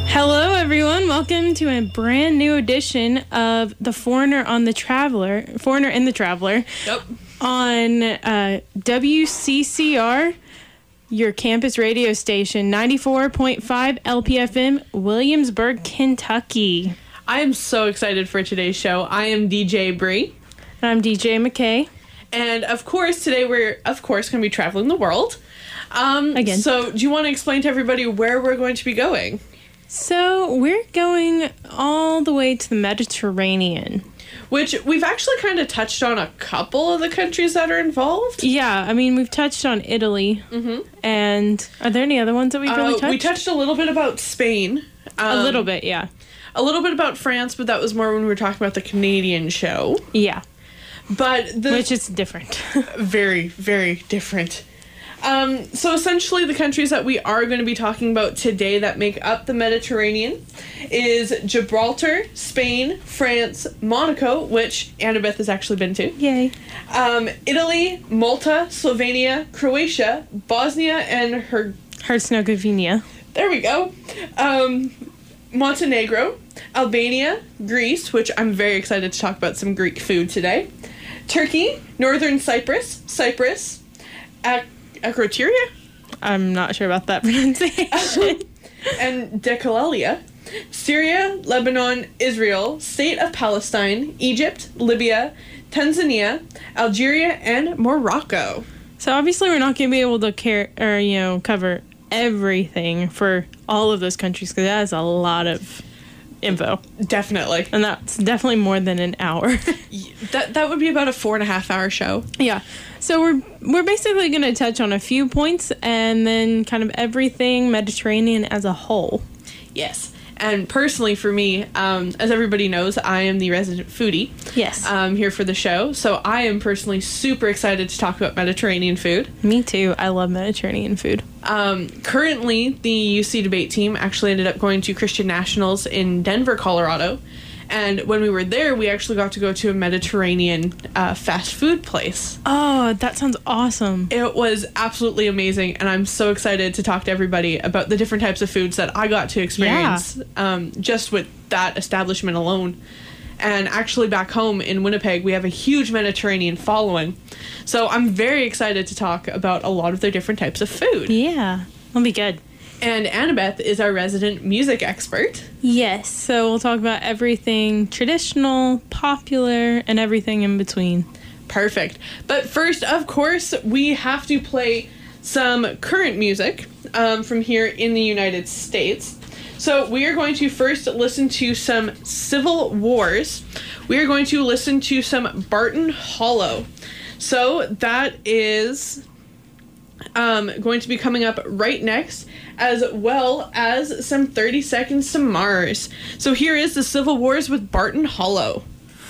Hello, everyone. Welcome to a brand new edition of The Foreigner and the Traveler. Yep. On WCCR, your campus radio station, 94.5 LPFM, Williamsburg, Kentucky. I am so excited for today's show. I am DJ Bree. And I'm DJ McKay. And of course, today we're, going to be traveling the world. Again. So, do you want to explain to everybody where we're going to be going? So, we're going all the way to the Mediterranean. Which we've actually kind of touched on a couple of the countries that are involved. Yeah, I mean, we've touched on Italy. Mm-hmm. And are there any other ones that we've really touched? We touched a little bit about Spain. A little bit, yeah. A little bit about France, but that was more when we were talking about the Canadian show. Yeah. Which is different. Very, very different. So essentially the countries that we are going to be talking about today that make up the Mediterranean is Gibraltar, Spain, France, Monaco, which Annabeth has actually been to. Yay. Italy, Malta, Slovenia, Croatia, Bosnia, and Herzegovina. There we go. Montenegro, Albania, Greece, which I'm very excited to talk about some Greek food today. Turkey, Northern Cyprus, Akrotiri? I'm not sure about that pronunciation. And Decalalia. Syria, Lebanon, Israel, State of Palestine, Egypt, Libya, Tanzania, Algeria, and Morocco. So obviously we're not going to be able to cover everything for all of those countries because that is a lot of info. Definitely. And that's definitely more than an hour. That would be about a 4.5 hour show. Yeah. So we're basically going to touch on a few points and then kind of everything Mediterranean as a whole. Yes. And personally for me, as everybody knows, I am the resident foodie. Yes. Here for the show. So I am personally super excited to talk about Mediterranean food. Me too. I love Mediterranean food. Currently, the UC debate team actually ended up going to Christian Nationals in Denver, Colorado. And when we were there, we actually got to go to a Mediterranean fast food place. Oh, that sounds awesome. It was absolutely amazing, and I'm so excited to talk to everybody about the different types of foods that I got to experience just with that establishment alone. And actually back home in Winnipeg, we have a huge Mediterranean following. So I'm very excited to talk about a lot of their different types of food. Yeah, that'll be good. And Annabeth is our resident music expert. Yes, so we'll talk about everything traditional, popular, and everything in between. Perfect. But first, of course, we have to play some current music from here in the United States. So we are going to first listen to some Civil Wars. We are going to listen to some Barton Hollow. So that is going to be coming up right next, as well as some 30 Seconds to Mars. So here is the Civil Wars with Barton Hollow.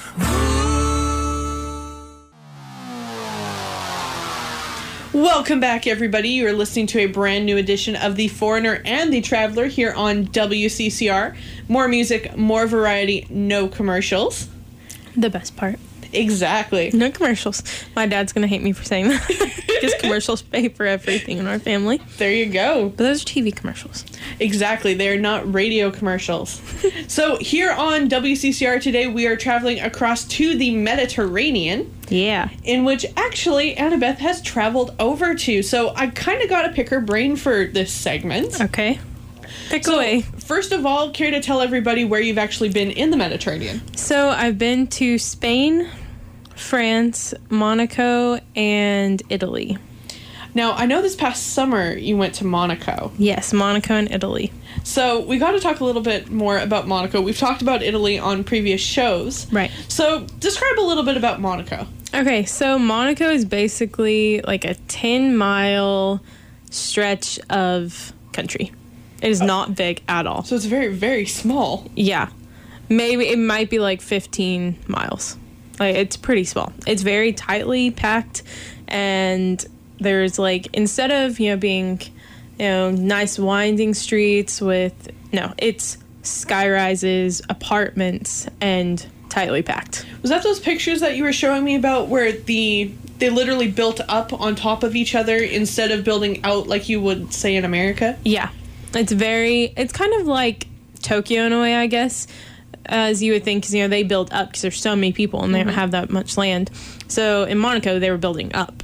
Welcome back, everybody. You are listening to a brand new edition of The Foreigner and the Traveler here on WCCR. More music, more variety, no commercials. The best part. Exactly. No commercials. My dad's going to hate me for saying that. Because commercials pay for everything in our family. There you go. But those are TV commercials. Exactly. They're not radio commercials. So here on WCCR today, we are traveling across to the Mediterranean. Yeah. In which actually Annabeth has traveled over to. So I kind of got to pick her brain for this segment. Okay. Pick away. First of all, care to tell everybody where you've actually been in the Mediterranean? So I've been to Spain, France, Monaco, and Italy. Now, I know this past summer you went to Monaco. Yes, Monaco and Italy. So we got to talk a little bit more about Monaco. We've talked about Italy on previous shows. Right. So describe a little bit about Monaco. Okay, so Monaco is basically like a 10-mile stretch of country. It is not big at all. So it's very, very small. Yeah. Maybe it might be like 15 miles. Like, it's pretty small. It's very tightly packed, and there's like, instead of, being, nice winding streets with, it's sky rises, apartments, and tightly packed. Was that those pictures that you were showing me about where they literally built up on top of each other instead of building out like you would say in America? Yeah. It's kind of like Tokyo in a way, I guess, as you would think, because, they build up because there's so many people and they don't have that much land. So in Monaco, they were building up.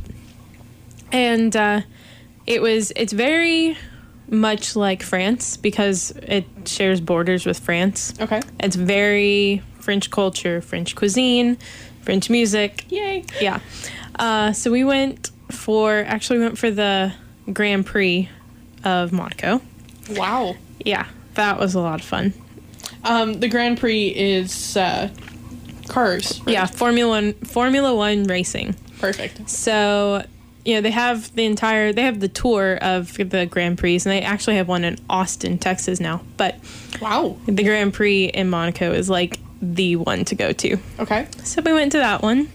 And it's very much like France because it shares borders with France. Okay. It's very French culture, French cuisine, French music. Yay. Yeah. So we went for the Grand Prix of Monaco. Wow. Yeah, that was a lot of fun. The Grand Prix is cars. Right? Yeah, Formula One racing. Perfect. So, they have the tour of the Grand Prix, and they actually have one in Austin, Texas now. But wow, the Grand Prix in Monaco is like the one to go to. Okay. So we went to that one,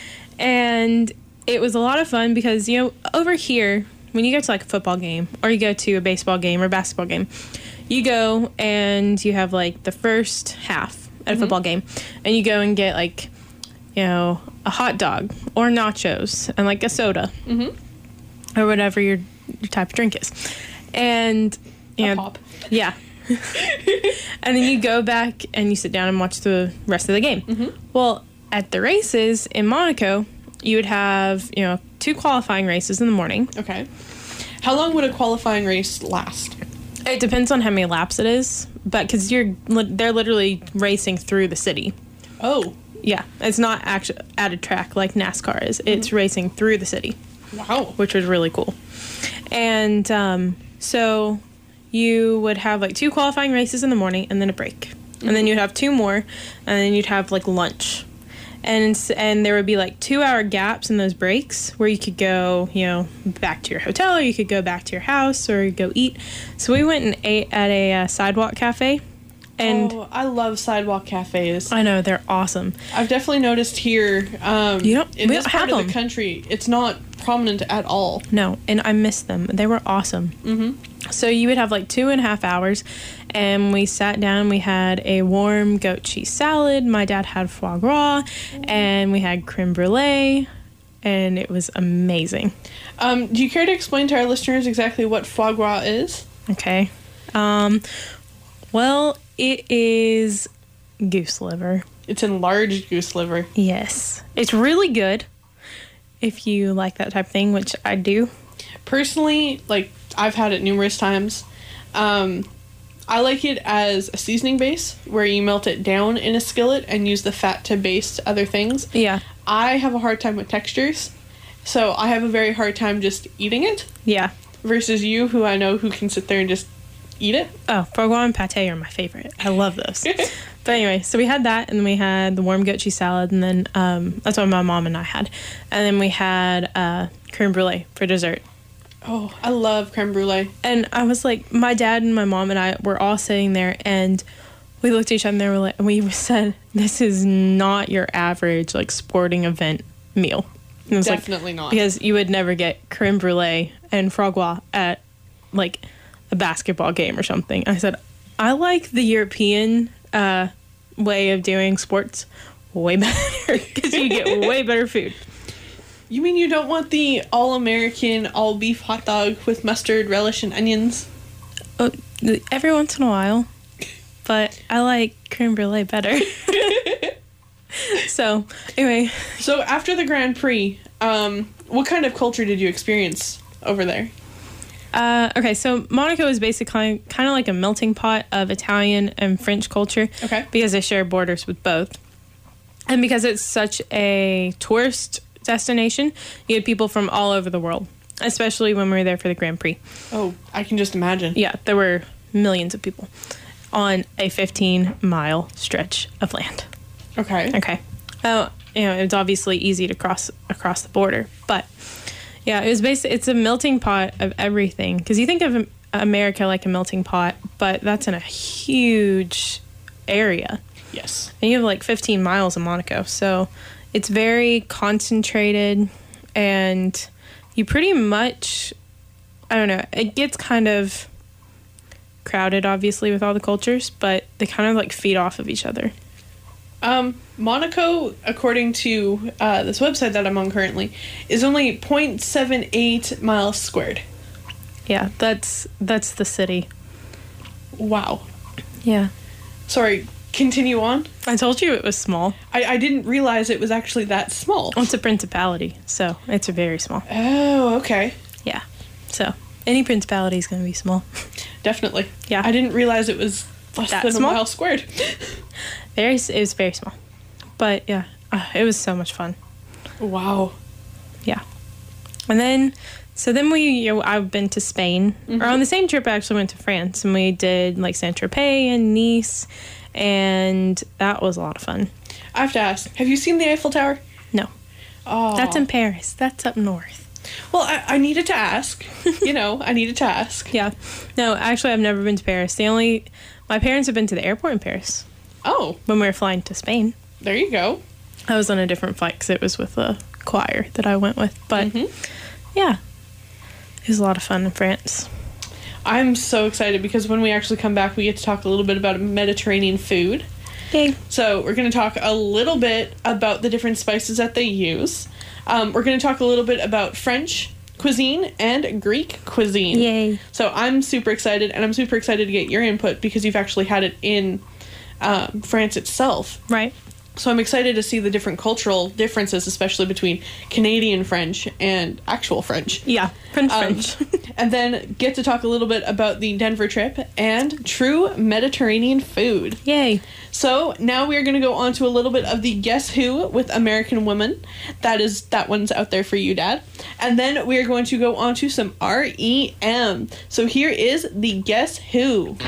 and it was a lot of fun because, over here, when you go to like a football game or you go to a baseball game or basketball game, you go and you have like the first half at a football game, and you go and get like, a hot dog or nachos and like a soda or whatever your type of drink is. And, pop. Yeah. And then you go back and you sit down and watch the rest of the game. Well, at the races in Monaco, you would have, 2 qualifying races in the morning. Okay. How long would a qualifying race last? It depends on how many laps it is, but because they're literally racing through the city. Oh. Yeah, it's not actually at a track like NASCAR is. It's racing through the city. Wow. Which was really cool. And so you would have like 2 qualifying races in the morning and then a break. And then you'd have 2 more, and then you'd have like lunch. And there would be like 2-hour gaps in those breaks where you could go, back to your hotel, or you could go back to your house, or go eat. So we went and ate at a sidewalk cafe. And I love sidewalk cafes. I know, they're awesome. I've definitely noticed here in we this don't part have of them. the country, it's not prominent at all. No, and I miss them. They were awesome. So you would have like 2.5 hours, and we sat down. We had a warm goat cheese salad. My dad had foie gras, and we had creme brulee, and it was amazing. Do you care to explain to our listeners exactly what foie gras is? Okay. Well, it is goose liver. It's enlarged goose liver. Yes. It's really good if you like that type of thing, which I do. Personally, I've had it numerous times. I like it as a seasoning base where you melt it down in a skillet and use the fat to baste other things. Yeah. I have a hard time with textures, so I have a very hard time just eating it. Yeah. Versus you, who I know who can sit there and just eat it. Oh, foie gras and pate are my favorite. I love those. But anyway, so we had that, and then we had the warm goat cheese salad, and then that's what my mom and I had. And then we had creme brulee for dessert. Oh, I love creme brulee. And I was like, my dad and my mom and I were all sitting there, and we looked at each other and we said, this is not your average sporting event meal. And it was Definitely not. Because you would never get creme brulee and foie gras at a basketball game or something. I said, I like the European way of doing sports way better because you get way better food. You mean you don't want the all-American, all-beef hot dog with mustard, relish, and onions? Every once in a while. But I like creme brulee better. So, anyway. So, after the Grand Prix, what kind of culture did you experience over there? Okay, so Monaco is basically kind of like a melting pot of Italian and French culture. Okay. Because they share borders with both. And because it's such a tourist destination, you had people from all over the world, especially when we were there for the Grand Prix. Oh, I can just imagine. Yeah, there were millions of people on a 15-mile stretch of land. Okay. Okay. Oh, it's obviously easy to cross across the border, but yeah, it's a melting pot of everything. Because you think of America like a melting pot, but that's in a huge area. Yes. And you have 15 miles in Monaco, so it's very concentrated, and you pretty much, I don't know, it gets kind of crowded, obviously, with all the cultures, but they kind of feed off of each other. Monaco, according to this website that I'm on currently, is only 0.78 miles squared. Yeah, that's the city. Wow. Yeah. Sorry, continue on. I told you it was small. I didn't realize it was actually that small. Well, it's a principality, so it's very small. Oh, okay. Yeah. So any principality is going to be small. Definitely. Yeah. I didn't realize it was less That than small? a mile squared. It was very small. But yeah, it was so much fun. Wow. Yeah. And then, I've been to Spain. Mm-hmm. Or on the same trip, I actually went to France. And we did like Saint-Tropez and Nice. And that was a lot of fun. I have to ask, have you seen the Eiffel Tower? No. Oh. That's in Paris. That's up north. Well, I needed to ask. I needed to ask. Yeah. No, actually, I've never been to Paris. My parents have been to the airport in Paris Oh, when we were flying to Spain. there you go. I was on a different flight because it was with a choir that I went with. But yeah, it was a lot of fun in France. I'm so excited because when we actually come back, we get to talk a little bit about Mediterranean food. Yay. So we're going to talk a little bit about the different spices that they use. We're going to talk a little bit about French cuisine and Greek cuisine. Yay. So I'm super excited, and I'm super excited to get your input because you've actually had it in France itself. Right. So I'm excited to see the different cultural differences, especially between Canadian French and actual French. Yeah. French. And then get to talk a little bit about the Denver trip and true Mediterranean food. Yay. So now we are going to go on to a little bit of the Guess Who with American Women. That one's out there for you, Dad. And then we are going to go on to some REM. So here is the Guess Who.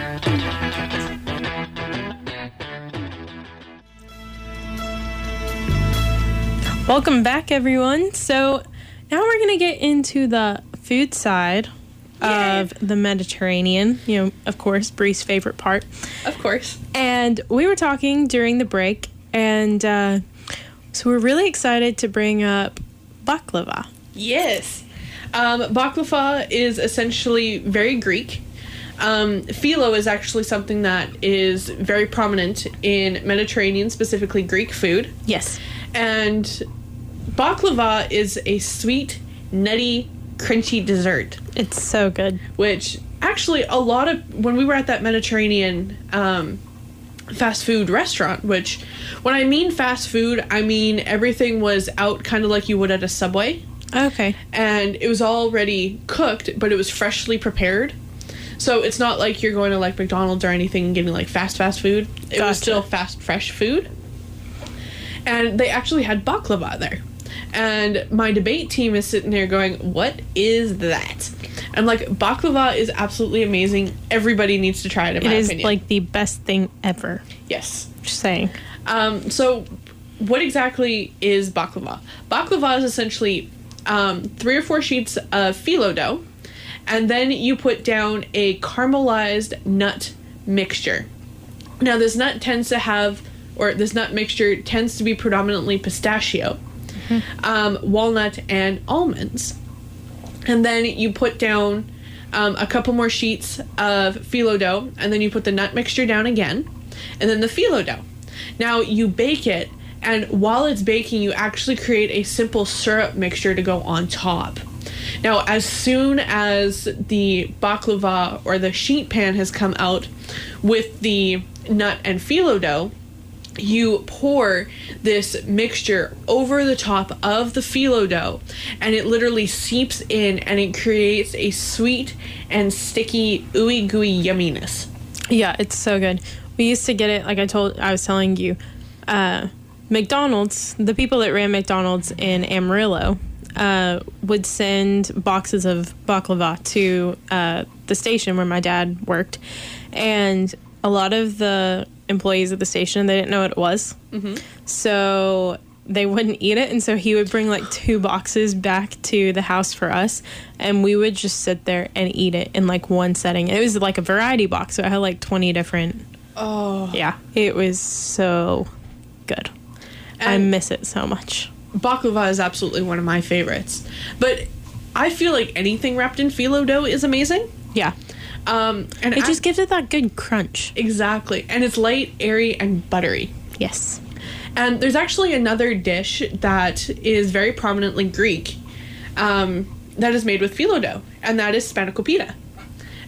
Welcome back, everyone. So now we're going to get into the food side of the Mediterranean. Of course, Bree's favorite part. Of course. And we were talking during the break, and so we're really excited to bring up baklava. Yes. Baklava is essentially very Greek. Phyllo is actually something that is very prominent in Mediterranean, specifically Greek food. Yes. And baklava is a sweet, nutty, crunchy dessert. It's so good. Which, actually, when we were at that Mediterranean fast food restaurant, which, when I mean fast food, I mean everything was out kind of like you would at a Subway. Okay. And it was already cooked, but it was freshly prepared. So it's not like you're going to like McDonald's or anything and getting like fast food. It was still fast, fresh food. And they actually had baklava there. And my debate team is sitting there going, what is that? I'm like, baklava is absolutely amazing. Everybody needs to try it, in my opinion. It is like the best thing ever. Yes. Just saying. So what exactly is baklava? Baklava is essentially 3 or 4 sheets of phyllo dough. And then you put down a caramelized nut mixture. Now, this nut mixture tends to be predominantly pistachio, walnut, and almonds. And then you put down a couple more sheets of phyllo dough, and then you put the nut mixture down again, and then the phyllo dough. Now, you bake it, and while it's baking, you actually create a simple syrup mixture to go on top. Now, as soon as the baklava or the sheet pan has come out with the nut and phyllo dough, you pour this mixture over the top of the phyllo dough, and it literally seeps in, and it creates a sweet and sticky, ooey gooey yumminess. Yeah, it's so good. We used to get it, like I was telling you, McDonald's, the people that ran McDonald's in Amarillo, would send boxes of baklava to the station where my dad worked, and a lot of the employees at the station, they didn't know what it was, so they wouldn't eat it, and so he would bring like 2 boxes back to the house for us, and we would just sit there and eat it in like one setting. And it was like a variety box, so it had like 20 different. Oh yeah, it was so good. And I miss it so much. Baklava is absolutely one of my favorites, but I feel like anything wrapped in phyllo dough is amazing. Yeah. And it just gives it that good crunch. Exactly. And it's light, airy, and buttery. Yes. And there's actually another dish that is very prominently Greek that is made with phyllo dough, and that is spanakopita.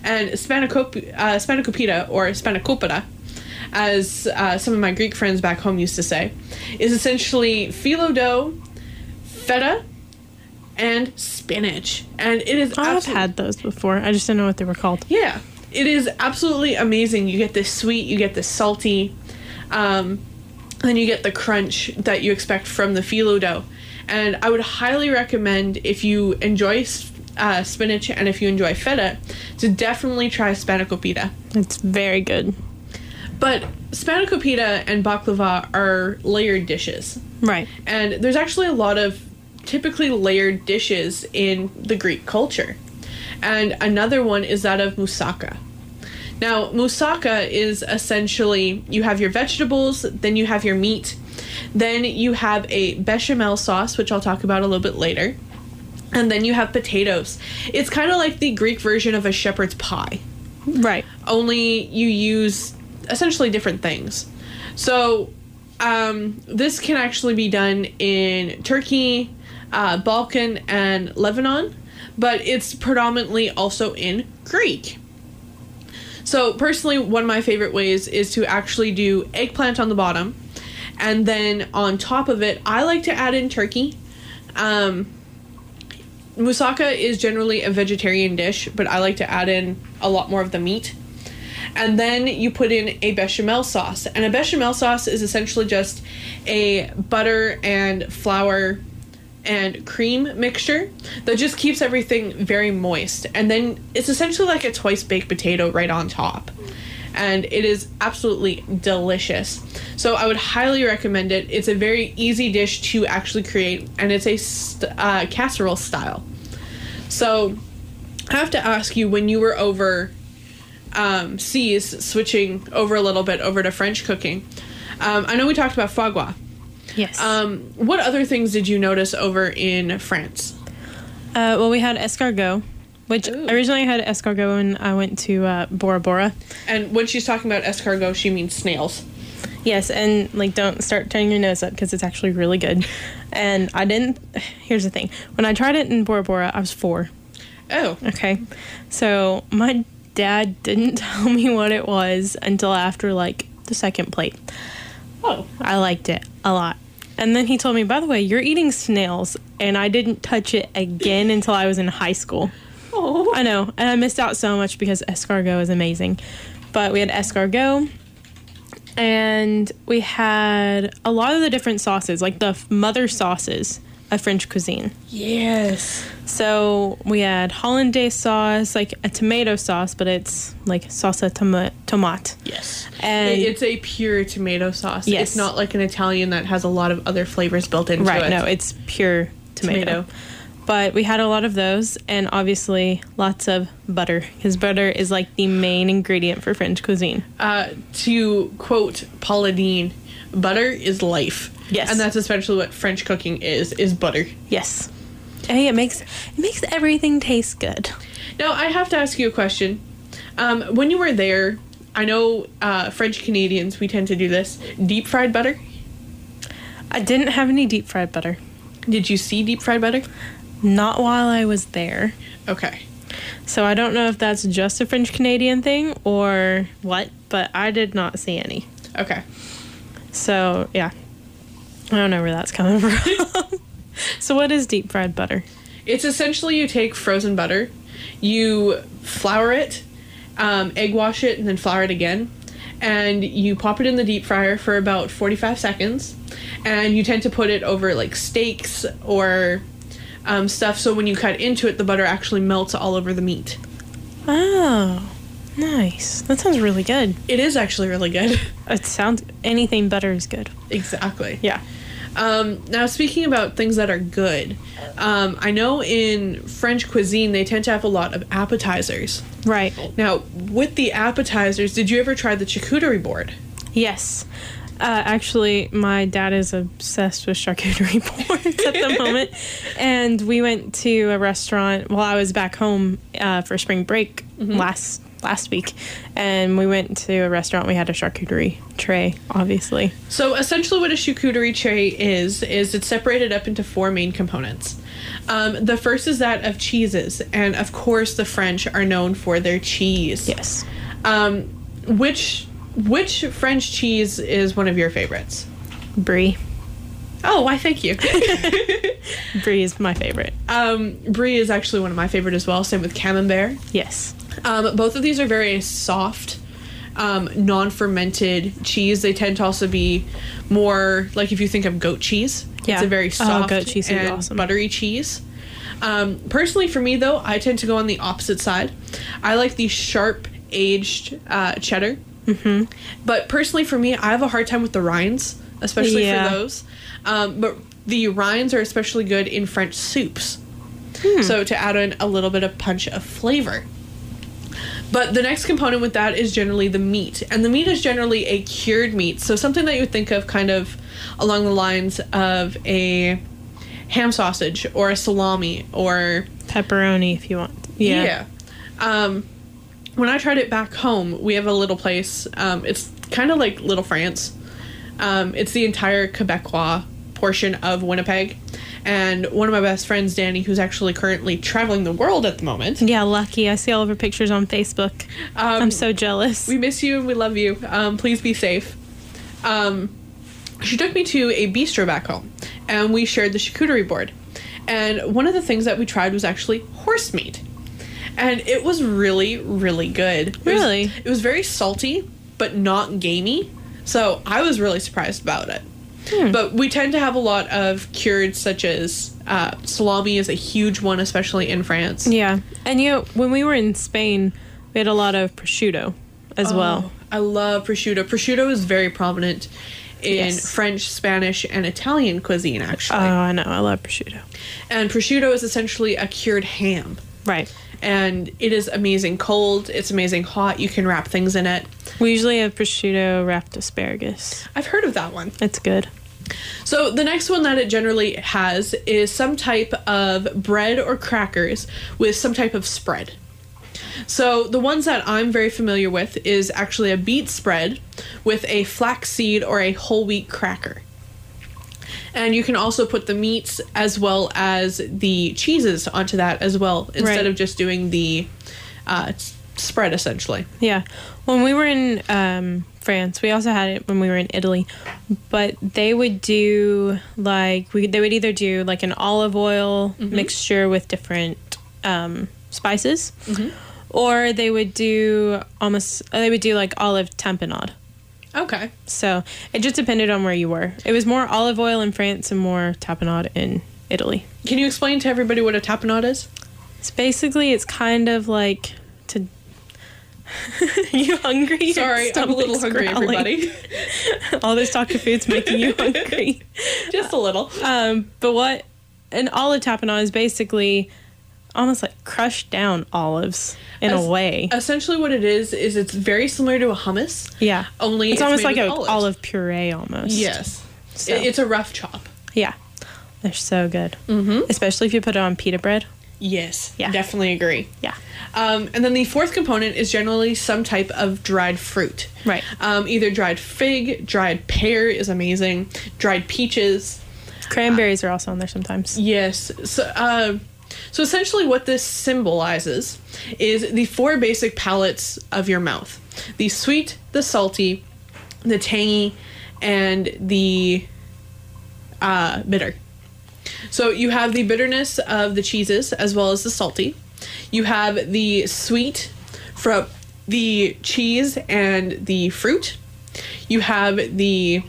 And spanakopita, or spanakopita, as some of my Greek friends back home used to say, is essentially phyllo dough, feta, and spinach. And it is I've had those before. I just didn't know what they were called. Yeah. It is absolutely amazing. You get this sweet, you get this salty, and you get the crunch that you expect from the phyllo dough. And I would highly recommend, if you enjoy spinach and if you enjoy feta, to definitely try spanakopita. It's very good. But spanakopita and baklava are layered dishes. Right. And there's actually a lot of typically layered dishes in the Greek culture. And another one is that of moussaka. Now, moussaka is essentially, you have your vegetables, then you have your meat, then you have a bechamel sauce, which I'll talk about a little bit later, and then you have potatoes. It's kind of like the Greek version of a shepherd's pie. Right. Only you use essentially different things. So, this can actually be done in Turkey, Balkan, and Lebanon, but it's predominantly also in Greek. So personally, one of my favorite ways is to actually do eggplant on the bottom, and then on top of it, I like to add in turkey. Moussaka is generally a vegetarian dish, but I like to add in a lot more of the meat. And then you put in a bechamel sauce. And a bechamel sauce is essentially just a butter and flour and cream mixture that just keeps everything very moist. And then it's essentially like a twice baked potato right on top. And it is absolutely delicious. So I would highly recommend it. It's a very easy dish to actually create, and it's a casserole style. So I have to ask you, when you were over seas, switching over a little bit over to French cooking, I know we talked about foie gras. Yes. What other things did you notice over in France? Well, we had escargot, which Ooh. originally I had escargot when I went to Bora Bora. And when she's talking about escargot, she means snails. Yes, and like, don't start turning your nose up because it's actually really good. And I didn't. Here's the thing: when I tried it in Bora Bora, I was 4. Oh. Okay, so my dad didn't tell me what it was until after like the second plate. Oh. I liked it a lot. And then he told me, by the way, you're eating snails. And I didn't touch it again until I was in high school. Oh. I know. And I missed out so much because escargot is amazing. But we had escargot. And we had a lot of the different sauces, like the mother sauces of French cuisine. Yes. So we had hollandaise sauce, like a tomato sauce, but it's like salsa tomate. Yes. And it's a pure tomato sauce. Yes. It's not like an Italian that has a lot of other flavors built into it. right, no, it's pure tomato. But we had a lot of those, and obviously lots of butter, because butter is like the main ingredient for French cuisine. To quote Paula Deen, butter is life. Yes. And that's especially what French cooking is butter. Yes. Hey, it makes everything taste good. Now, I have to ask you a question. When you were there, I know French Canadians, we tend to do this, deep fried butter? I didn't have any deep fried butter. Did you see deep fried butter? Not while I was there. Okay. So I don't know if that's just a French Canadian thing or what, but I did not see any. Okay. So, yeah. I don't know where that's coming from. So what is deep fried butter? It's essentially, you take frozen butter, you flour it, egg wash it, and then flour it again, and you pop it in the deep fryer for about 45 seconds, and you tend to put it over like steaks or stuff, so when you cut into it, the butter actually melts all over the meat. Oh, nice. That sounds really good. It is actually really good. It sounds, anything butter is good. Exactly. Yeah. Now, speaking about things that are good, I know in French cuisine, they tend to have a lot of appetizers. Right. Now, with the appetizers, did you ever try the charcuterie board? Yes. Actually, my dad is obsessed with charcuterie boards at the moment. And we went to a restaurant while I was back home for spring break last week. And we went to a restaurant. We had a charcuterie tray, obviously. So essentially what a charcuterie tray is it's separated up into 4 main components. The first is that of cheeses, and of course the French are known for their cheese. Yes. Which French cheese is one of your favorites? Brie. Oh, why thank you. Brie is my favorite. Brie is actually one of my favorite as well, same with Camembert. Yes. Both of these are very soft, non-fermented cheese. They tend to also be more, like if you think of goat cheese, Yeah. it's a very soft goat cheese is and awesome. buttery cheese. Personally, for me though, I tend to go on the opposite side. I like the sharp aged cheddar. Mm-hmm. But personally, for me, I have a hard time with the rinds, especially Yeah. for those. But the rinds are especially good in French soups. So to add in a little bit of punch of flavor. But the next component with that is generally the meat. And the meat is generally a cured meat. So something that you would think of kind of along the lines of a ham sausage or a salami or... Pepperoni if you want. Yeah. When I tried it back home, we have a little place. It's kind of like Little France. It's the entire Quebecois portion of Winnipeg. And one of my best friends, Danny, who's actually currently traveling the world at the moment. Yeah, lucky. I see all of her pictures on Facebook. I'm so jealous. We miss you and we love you. Please be safe. She took me to a bistro back home, and we shared the charcuterie board. And one of the things that we tried was actually horse meat. And it was really, really good. Really? It was very salty, but not gamey. So I was really surprised about it. But we tend to have a lot of cured, such as salami is a huge one, especially in France. Yeah. And when we were in Spain, we had a lot of prosciutto as well. I love prosciutto. Prosciutto is very prominent in Yes. French, Spanish, and Italian cuisine, actually. Oh, I know. I love prosciutto. And prosciutto is essentially a cured ham. Right. And it is amazing cold. It's amazing hot. You can wrap things in it. We usually have prosciutto wrapped asparagus. I've heard of that one. It's good. So the next one that it generally has is some type of bread or crackers with some type of spread. So the ones that I'm very familiar with is actually a beet spread with a flaxseed or a whole wheat cracker. And you can also put the meats as well as the cheeses onto that as well, instead Right. of just doing the spread, essentially. Yeah. When we were in France, we also had it when we were in Italy, but they would do they would either do like an olive oil mixture with different spices, or they would do like olive tapenade. Okay. So it just depended on where you were. It was more olive oil in France and more tapenade in Italy. Can you explain to everybody what a tapenade is? It's kind of like to... You hungry? Your Sorry, I'm a little stomach's hungry, growling. everybody. All this talk of food's making you hungry. Just a little. But what an olive tapenade is basically almost like crushed down olives in a way. Essentially what it is it's very similar to a hummus. Yeah. Only It's almost made like with an olives. olive puree almost. Yes. So. It's a rough chop. Yeah. They're so good. Mm-hmm. Especially if you put it on pita bread. Yes. Yeah. Definitely agree. Yeah. And then the fourth component is generally some type of dried fruit. Right. Either dried fig, dried pear is amazing, dried peaches. Cranberries are also on there sometimes. Yes. So essentially what this symbolizes is the four basic palates of your mouth. The sweet, the salty, the tangy, and the bitter. So you have the bitterness of the cheeses as well as the salty. You have the sweet from the cheese and the fruit. You have the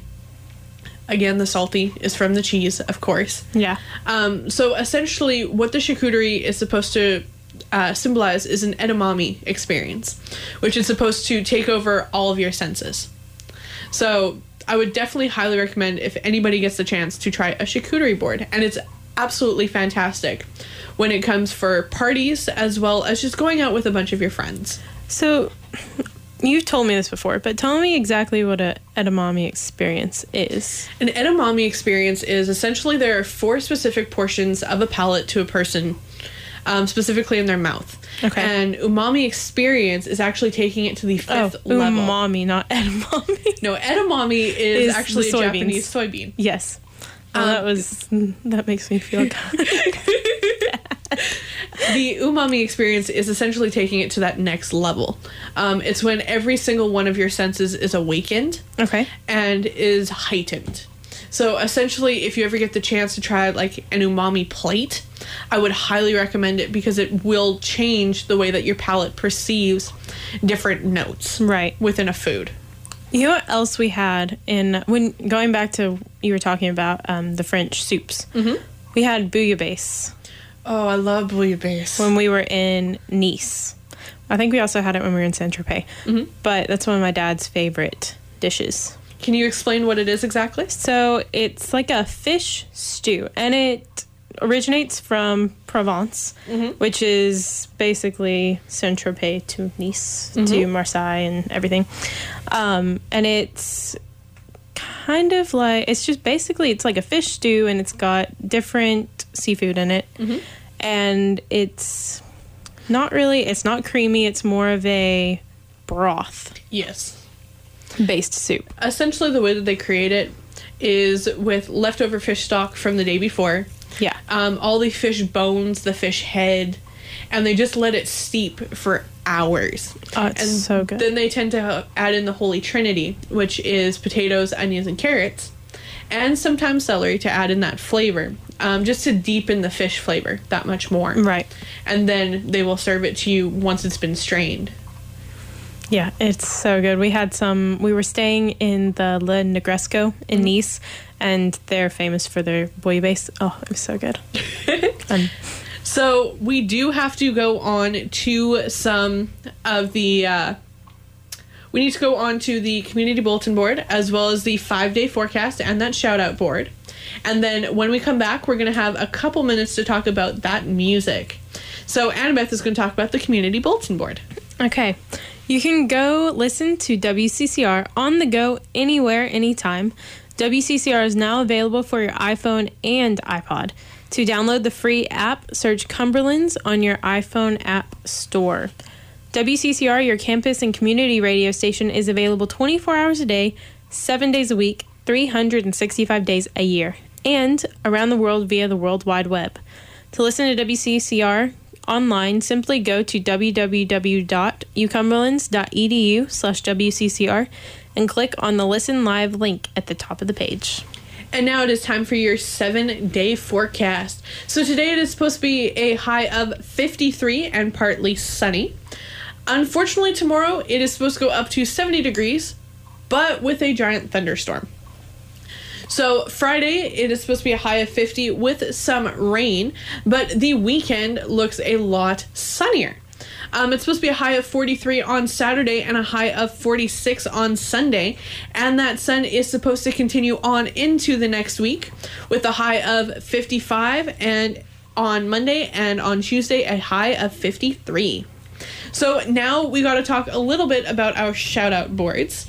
salty is from the cheese, of course. Yeah. So essentially what the charcuterie is supposed to symbolize is an edamame experience, which is supposed to take over all of your senses. So I would definitely highly recommend, if anybody gets the chance, to try a charcuterie board. And it's absolutely fantastic when it comes for parties as well as just going out with a bunch of your friends. So, you've told me this before, but tell me exactly what a edamame experience is. An edamame experience is essentially there are four specific portions of a palate to a person, specifically in their mouth. Okay. And umami experience is actually taking it to the fifth level. Umami, not edamame. No, edamame is Is actually the a soybeans. Japanese soybean. Yes. That makes me feel good. The umami experience is essentially taking it to that next level. It's when every single one of your senses is awakened. Okay. And is heightened. So essentially, if you ever get the chance to try like an umami plate, I would highly recommend it because it will change the way that your palate perceives different notes within a food. You know what else we had when going back to you were talking about the French soups. Mm-hmm. We had bouillabaisse. Oh, I love bouillabaisse. When we were in Nice. I think we also had it when we were in Saint-Tropez. Mm-hmm. But that's one of my dad's favorite dishes. Can you explain what it is exactly? So it's like a fish stew, and it originates from Provence, mm-hmm. which is basically Saint-Tropez to Nice, mm-hmm. to Marseille and everything. And it's kind of like, it's just basically, it's like a fish stew, and it's got different seafood in it. Mm-hmm. And it's not creamy, it's more of a broth. Yes. Based soup. Essentially, the way that they create it is with leftover fish stock from the day before. Yeah. All the fish bones, the fish head, and they just let it steep for hours. Oh, it's so good. Then they tend to add in the Holy Trinity, which is potatoes, onions, and carrots, and sometimes celery to add in that flavor, just to deepen the fish flavor that much more. Right. And then they will serve it to you once it's been strained. Yeah, it's so good. We were staying in the Le Negresco in mm-hmm. Nice, and they're famous for their bouillabaisse. Oh, it was so good. So we do have to go on to some of the... we need to go on to the community bulletin board, as well as the 5-day forecast and that shout-out board. And then when we come back, we're going to have a couple minutes to talk about that music. So Annabeth is going to talk about the community bulletin board. Okay. You can go listen to WCCR on the go anywhere, anytime. WCCR is now available for your iPhone and iPod. To download the free app, search Cumberland's on your iPhone app store. WCCR, your campus and community radio station, is available 24 hours a day, 7 days a week, 365 days a year, and around the world via the World Wide Web. To listen to WCCR online, simply go to www.ucumberlands.edu/WCCR and click on the Listen Live link at the top of the page. And now it is time for your 7-day forecast. So today it is supposed to be a high of 53 and partly sunny. Unfortunately, tomorrow it is supposed to go up to 70 degrees, but with a giant thunderstorm. So Friday, it is supposed to be a high of 50 with some rain, but the weekend looks a lot sunnier. It's supposed to be a high of 43 on Saturday and a high of 46 on Sunday, and that sun is supposed to continue on into the next week with a high of 55 and on Monday, and on Tuesday a high of 53. So now we got to talk a little bit about our shout out boards.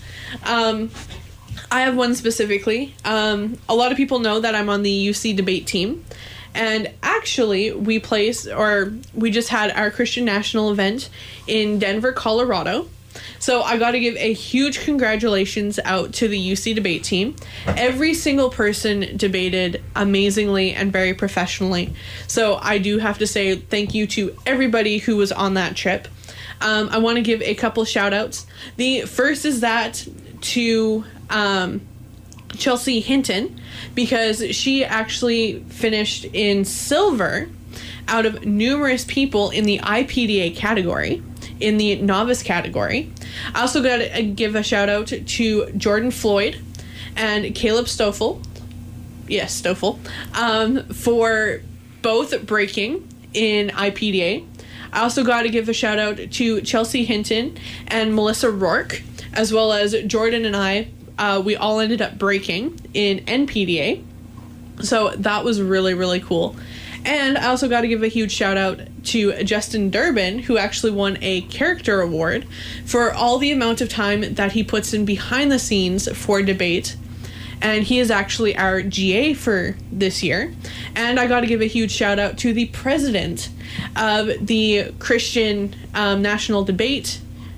I have one specifically. A lot of people know that I'm on the UC debate team. And actually, we just had our Christian National event in Denver, Colorado. So I got to give a huge congratulations out to the UC debate team. Every single person debated amazingly and very professionally. So I do have to say thank you to everybody who was on that trip. I want to give a couple shout outs. The first is that to Chelsea Hinton, because she actually finished in silver out of numerous people in the IPDA category, in the novice category. I also got to give a shout out to Jordan Floyd and Caleb Stoffel. Yes, Stoffel. For both breaking in IPDA. I also got to give a shout out to Chelsea Hinton and Melissa Rourke, as well as Jordan and I. We all ended up breaking in NPDA. So that was really, really cool. And I also got to give a huge shout out to Justin Durbin, who actually won a character award for all the amount of time that he puts in behind the scenes for debate. And he is actually our GA for this year. And I got to give a huge shout out to the president of the Christian National Debate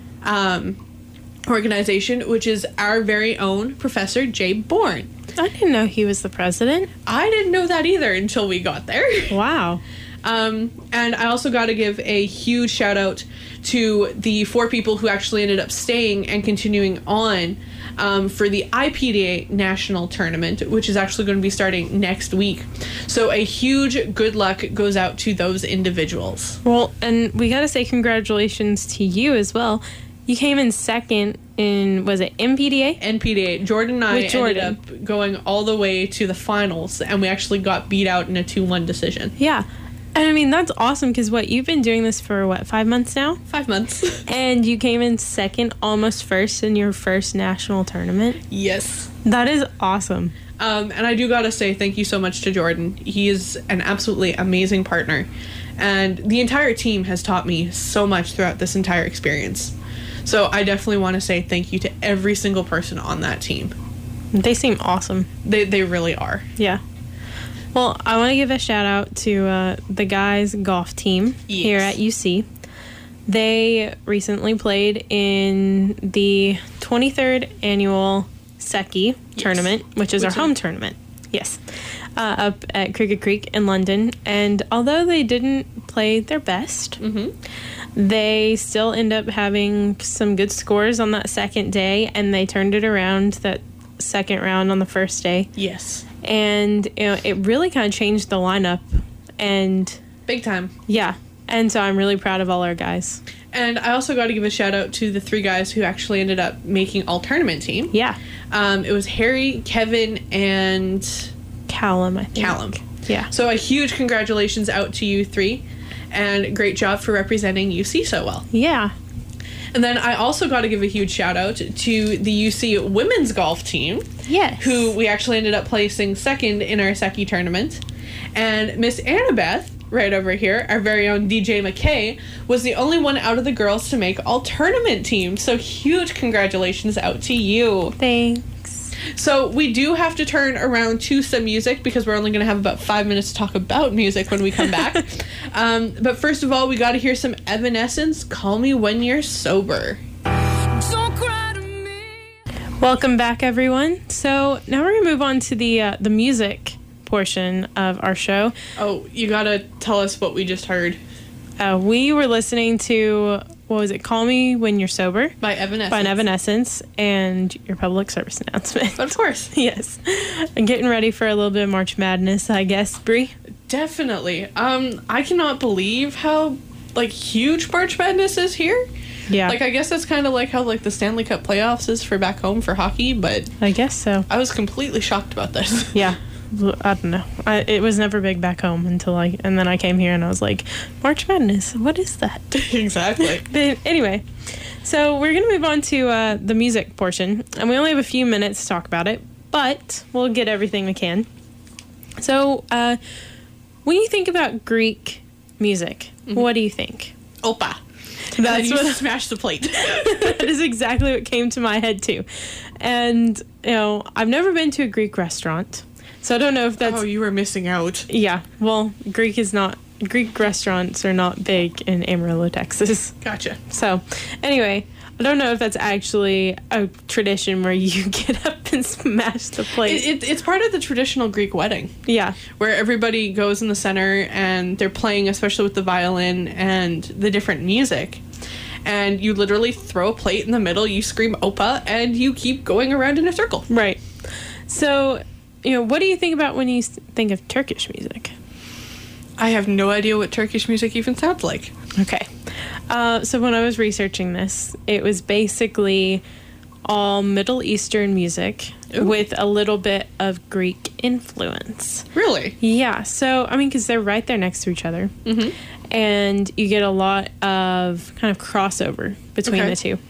organization, which is our very own Professor Jay Bourne. I didn't know he was the president. I didn't know that either until we got there. Wow. And I also got to give a huge shout out to the 4 people who actually ended up staying and continuing on for the IPDA National Tournament, which is actually going to be starting next week. So a huge good luck goes out to those individuals. Well, and we got to say congratulations to you as well. You came in second in, was it MPDA? NPDA. Jordan and I ended up going all the way to the finals, and we actually got beat out in a 2-1 decision. Yeah. And I mean, that's awesome because you've been doing this for 5 months now? 5 months. And you came in second, almost first in your first national tournament? Yes. That is awesome. And I do gotta say thank you so much to Jordan. He is an absolutely amazing partner. And the entire team has taught me so much throughout this entire experience. So I definitely want to say thank you to every single person on that team. They seem awesome. They really are. Yeah. Well, I want to give a shout out to the guys' golf team here at UC. They recently played in the 23rd annual SECI tournament, which is our home tournament. Yes. Up at Cricket Creek in London. And although they didn't play their best, they still end up having some good scores on that second day, and they turned it around that second round on the first day. Yes. And it really kind of changed the lineup, and big time. Yeah. And so I'm really proud of all our guys. And I also got to give a shout out to the 3 guys who actually ended up making all tournament team. Yeah. It was Harry, Kevin, and Callum, I think. Callum. Yeah. So a huge congratulations out to you 3, and great job for representing UC so well. Yeah. And then I also got to give a huge shout out to the UC women's golf team. Yes. Who we actually ended up placing second in our SECI tournament. And Miss Annabeth, right over here, our very own DJ McKay, was the only one out of the girls to make all tournament teams. So huge congratulations out to you. Thanks. So we do have to turn around to some music because we're only going to have about 5 minutes to talk about music when we come back. But first of all, we got to hear some Evanescence, Call Me When You're Sober. Welcome back, everyone. So now we're going to move on to the music portion of our show. Oh, you got to tell us what we just heard. We were listening to, what was it, Call Me When You're Sober? By Evanescence. By Evanescence, and your public service announcement. Of course. Yes. I'm getting ready for a little bit of March Madness, I guess, Brie. Definitely. I cannot believe how, huge March Madness is here. Yeah. I guess that's kind of like how, the Stanley Cup playoffs is for back home for hockey, but... I guess so. I was completely shocked about this. Yeah. I don't know. It was never big back home until and then I came here and I was like, March Madness, what is that? Exactly. But anyway, so we're going to move on to the music portion, and we only have a few minutes to talk about it, but we'll get everything we can. So, when you think about Greek music, what do you think? Opa. That's what smash the plate. That is exactly what came to my head too. And, I've never been to a Greek restaurant. So I don't know if that's... Oh, you were missing out. Yeah. Well, Greek restaurants are not big in Amarillo, Texas. Gotcha. So, anyway, I don't know if that's actually a tradition where you get up and smash the plate. It's part of the traditional Greek wedding. Yeah. Where everybody goes in the center and they're playing, especially with the violin and the different music. And you literally throw a plate in the middle, you scream Opa, and you keep going around in a circle. Right. So... what do you think about when you think of Turkish music? I have no idea what Turkish music even sounds like. Okay. So when I was researching this, it was basically all Middle Eastern music with a little bit of Greek influence. Really? Yeah. So, because they're right there next to each other. Mm-hmm. And you get a lot of kind of crossover between the two.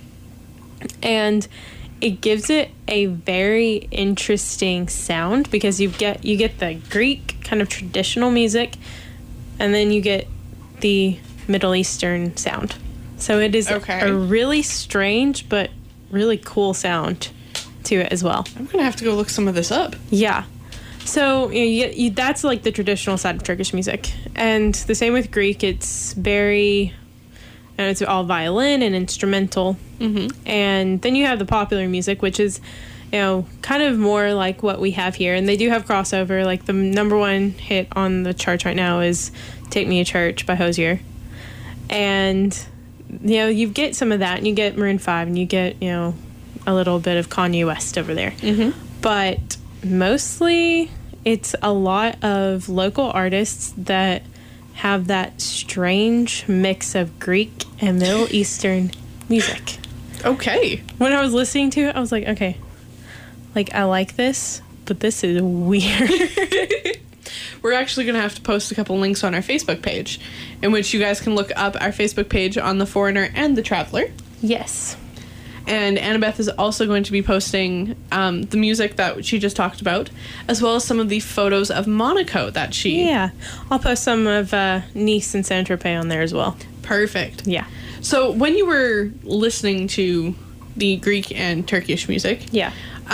And... it gives it a very interesting sound because you get the Greek kind of traditional music, and then you get the Middle Eastern sound. So it is a really strange but really cool sound to it as well. I'm gonna have to go look some of this up. Yeah. So that's like the traditional side of Turkish music, and the same with Greek. It's very... and it's all violin and instrumental. Mm-hmm. And then you have the popular music, which is, kind of more like what we have here. And they do have crossover. Like the number one hit on the charts right now is Take Me to Church by Hozier. And, you know, you get some of that, and you get Maroon 5, and you get, you know, a little bit of Kanye West over there. Mm-hmm. But mostly it's a lot of local artists that have that strange mix of Greek and Middle Eastern music. Okay. When I was listening to it, I was like, okay, like, I like this, but this is weird. We're actually going to have to post a couple links on our Facebook page, in which you guys can look up our Facebook page on The Foreigner and The Traveler. Yes. And Annabeth is also going to be posting the music that she just talked about, as well as some of the photos of Monaco that she... Yeah. I'll post some of Nice and Saint-Tropez on there as well. Perfect. Yeah. So when you were listening to the Greek and Turkish music... Yeah.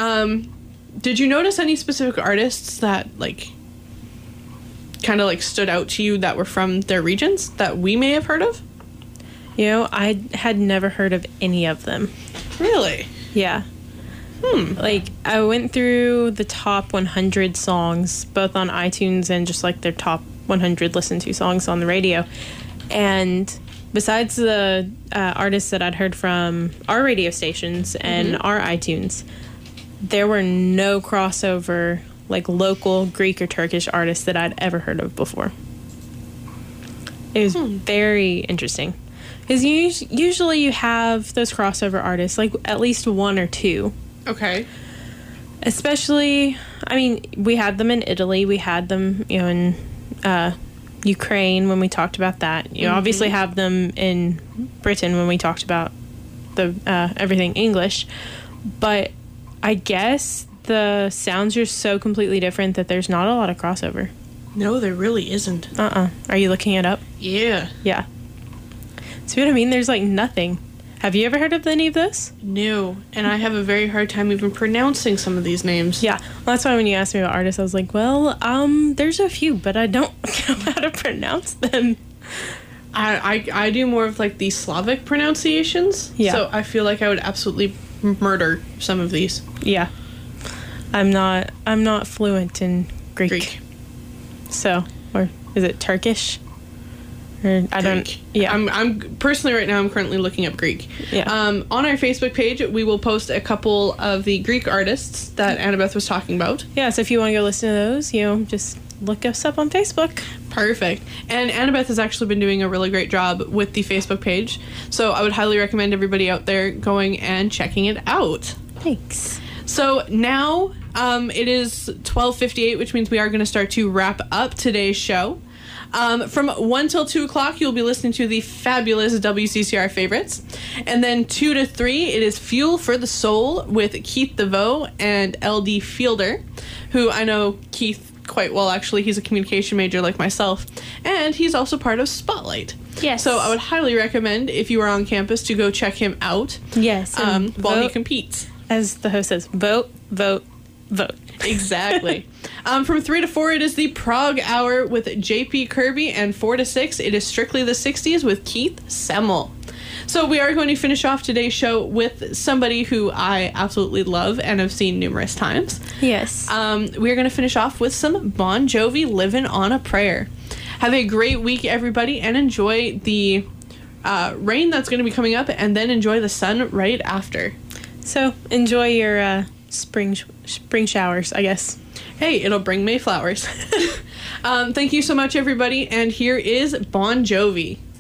Did you notice any specific artists that, like, kind of, like, stood out to you that were from their regions that we may have heard of? You know, I had never heard of any of them. Really? Yeah. Like, I went through the top 100 songs, both on iTunes and just, like, their top 100 listened to songs on the radio. And besides the artists that I'd heard from our radio stations and our iTunes, there were no crossover, like, local Greek or Turkish artists that I'd ever heard of before. It was very interesting. Because usually you have those crossover artists, like, at least one or two. Okay. Especially, I mean, we had them in Italy. We had them, you know, in Ukraine when we talked about that. You obviously have them in Britain when we talked about the everything English. But I guess the sounds are so completely different that there's not a lot of crossover. No, there really isn't. Are you looking it up? Yeah. Yeah. See what I mean? There's, like, nothing. Have you ever heard of any of this? No. And I have a very hard time even pronouncing some of these names. Yeah. Well, that's why when you asked me about artists, I was like, well, there's a few, but I don't know how to pronounce them. I do more of, like, the Slavic pronunciations. Yeah. So I feel like I would absolutely murder some of these. Yeah. I'm not fluent in Greek. So, or is it Turkish? Or I don't. Yeah. I'm personally right now I'm currently looking up Greek. Yeah. On our Facebook page we will post a couple of the Greek artists that Annabeth was talking about. Yeah, so if you want to go listen to those, you know, just look us up on Facebook. Perfect. And Annabeth has actually been doing a really great job with the Facebook page. So I would highly recommend everybody out there going and checking it out. Thanks. So now it is 12:58, which means we are going to start to wrap up today's show. From 1 till 2 o'clock, you'll be listening to the fabulous WCCR favorites. And then 2 to 3, it is Fuel for the Soul with Keith DeVoe and LD Fielder, who I know Keith quite well, actually. He's a communication major like myself. And he's also part of Spotlight. Yes. So I would highly recommend, if you are on campus, to go check him out. Yes. While he competes. As the host says, vote, vote, vote. Exactly. From 3 to 4, it is the Prog Hour with JP Kirby, and 4 to 6, it is Strictly the 60s with Keith Semmel. So we are going to finish off today's show with somebody who I absolutely love and have seen numerous times. Yes. We are going to finish off with some Bon Jovi, Living on a Prayer. Have a great week, everybody, and enjoy the rain that's going to be coming up, and then enjoy the sun right after. So enjoy your spring showers, I guess. Hey, it'll bring May flowers. Thank you so much, everybody, and here is Bon Jovi.